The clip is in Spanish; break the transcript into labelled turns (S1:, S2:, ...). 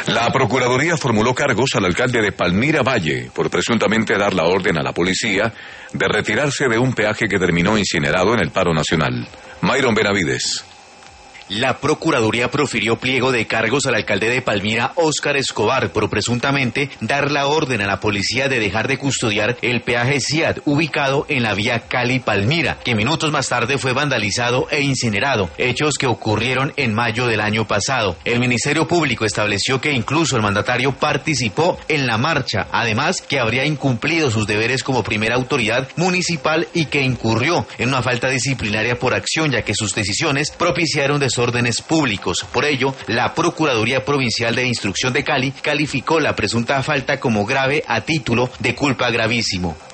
S1: La Procuraduría formuló cargos al alcalde de Palmira Valle por presuntamente dar la orden a la policía de retirarse de un peaje que terminó incinerado en el paro nacional. Mayron Benavides.
S2: La Procuraduría profirió pliego de cargos al alcalde de Palmira, Óscar Escobar, por presuntamente dar la orden a la policía de dejar de custodiar el peaje SIAD, ubicado en la vía Cali-Palmira, que minutos más tarde fue vandalizado e incinerado, hechos que ocurrieron en mayo del año pasado. El Ministerio Público estableció que incluso el mandatario participó en la marcha, además que habría incumplido sus deberes como primera autoridad municipal y que incurrió en una falta disciplinaria por acción, ya que sus decisiones propiciaron desórdenes públicos. Por ello, la Procuraduría Provincial de Instrucción de Cali calificó la presunta falta como grave a título de culpa gravísimo.